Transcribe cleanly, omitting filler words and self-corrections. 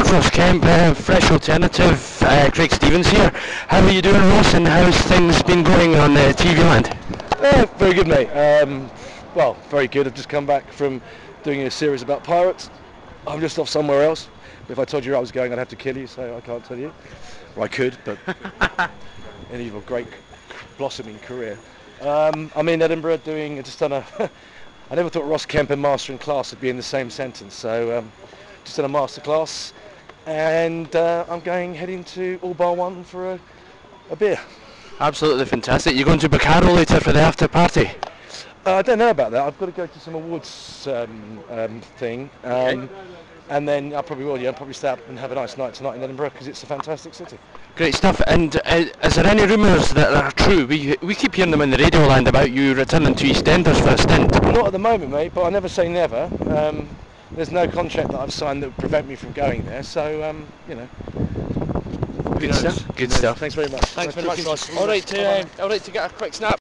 with Ross Kemp, Fresh Alternative, Craig Stevens here. How are you doing, Ross, and how's things been going on TV Land? Very good, mate. Well, very good. I've just come back from doing a series about pirates. I'm just off somewhere else. If I told you where I was going, I'd have to kill you, so I can't tell you. Or I could, but any of a great blossoming career. I'm in Edinburgh doing, just done a, I never thought Ross Kemp and Master in Class would be in the same sentence, so just done a master class, and I'm heading to All Bar One for a beer. Absolutely fantastic. You're going to Bacaro later for the after party? I don't know about that. I've got to go to some awards thing, Okay. and then I probably will. Yeah, I'll probably stay up and have a nice night tonight in Edinburgh because it's a fantastic city. Great stuff. And is there any rumours that are true? We keep hearing them in the radio land about you returning to EastEnders for a stint. Not at the moment, mate, but I never say never. There's no contract that I've signed that would prevent me from going there, so you know. Good stuff. Good stuff. Thanks very much. Thanks very much, Ross. All right to get a quick snap.